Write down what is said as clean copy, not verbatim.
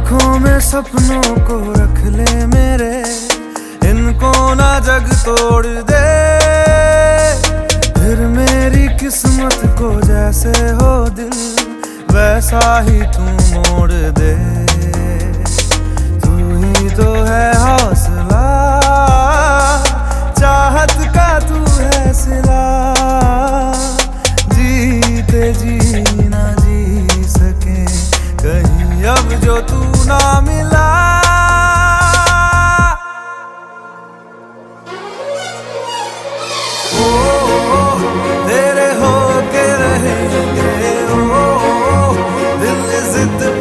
आँखों में सपनों को रख ले मेरे, इनको ना जग तोड़ दे। फिर मेरी किस्मत को जैसे हो दिल, वैसा ही तू मोड़ दे। तू ही तो है हौसला, चाहत का तू है सिला। जीते जी ना जी सके कहीं अब जो तू ना मिला। तेरे हो के रहेंगे, दिल जिद